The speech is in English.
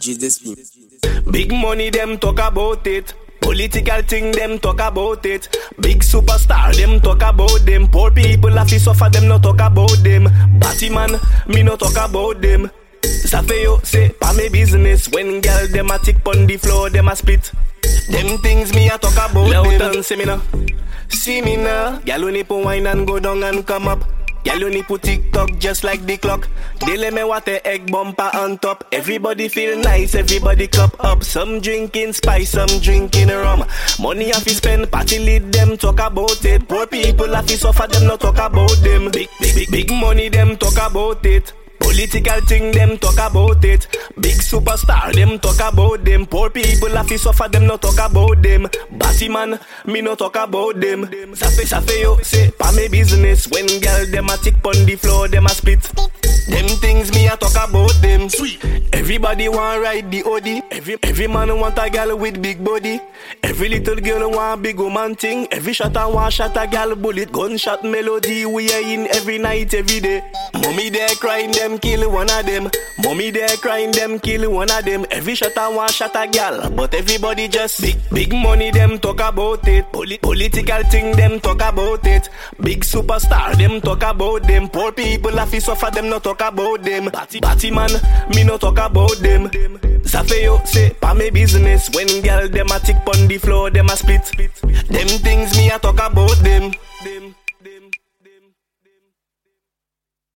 DJ Despin. Big money, them talk about it. Political thing, them talk about it. Big superstar, them talk about them. Poor people have to suffer, them not talk about them. Batman, me not talk about them. Safeyo say, pa me business. When girl them a tick pon the floor, them a spit. Them things me a talk about them. See me now, see me now. Girl only put wine and go down and come up. Girl only put TikTok just like the clock. They let me water egg bumper on top. Everybody feel nice, everybody cup up. Some drinking spice, some drinking rum. Money have to spend, party lead them talk about it. Poor people have to suffer, them not talk about them. Big money, them talk about it. Political thing, them talk about it. Big superstar, them talk about them. Poor people have to suffer, them not talk about them. Batman, me not talk about them. Safeyo say, pa me business. When girl them a tick pon the floor, them a spit. Them things me a talk about them. Sweet. Everybody want ride the OD. Every man want a girl with big body. Every little girl want big woman thing. Every shot a want shot a girl bullet. Gunshot melody we are in every night, every day. Mommy there crying, them kill one of them. Mommy there crying, them kill one of them. Every shot a want shot a girl, but everybody just big money, them talk about it. Political thing, them talk about it. Big superstar, them talk about them. Poor people have to suffer, them not talk about them. Batman, me not talk about them. Safeyo say, pa me business. When girl them a tick pon the floor, them a spit. Them things me a talk about them.